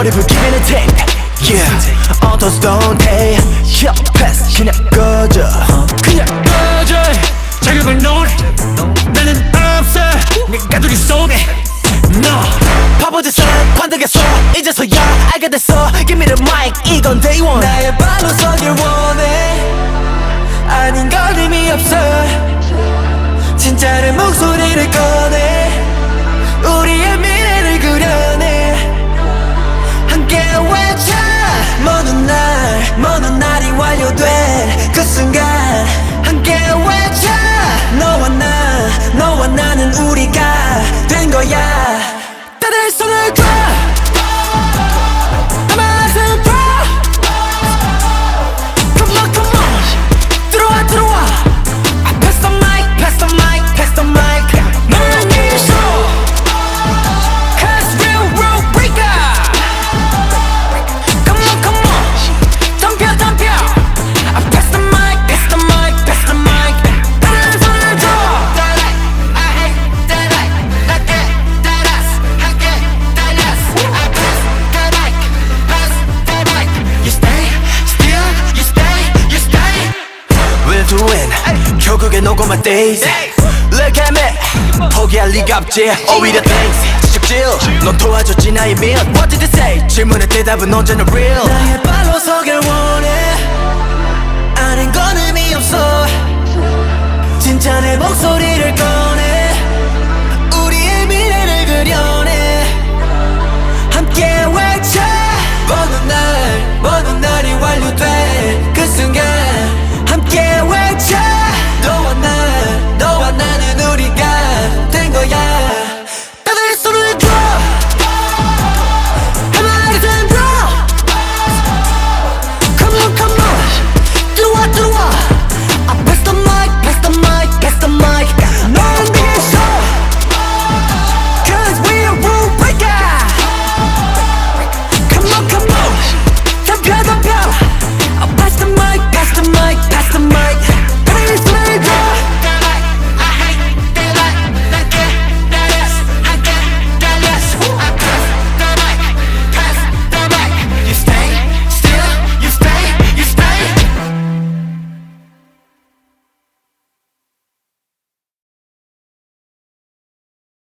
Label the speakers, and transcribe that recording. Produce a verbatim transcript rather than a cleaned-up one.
Speaker 1: What if we give it a take? Yeah, all those don't take. Yeah, pass 그냥 꺼져
Speaker 2: 그냥 꺼져 자격을 놓을 나는 없어 내 가두리 속에 No
Speaker 1: 바보짓을 관두겠어 이제서야 알게 됐어 Give me the mic 이건 day one 나의 발로 서길 원해 아닌 건 의미 없어 진짜 내 목소리를 꺼내 우리의 미래를 그려내 함께 외쳐 먼 날 먼 날이 완료된 그 순간 함께 외쳐 너와 나 너와 나는 우리가 된 거야 다들 손을 들어 I'm a super Come on come on 들어와 들어와 I pass the mic pass the mic pass the mic 너를 위해서 Cause real real breaker Come on come on 덤벼 덤벼 I pass the mic pass the mic pass the mic 다들 손을 들어 to win 결국에 녹음한 days Look at me 포기할 리가 없지 오히려 thanks 지적질 넌 도와줬지 나의 민 What did they say 질문의 대답은 언제나 real 나의 발로 서길 원해 아는 건 의미 없어 진짜 내 목소리를 꺼내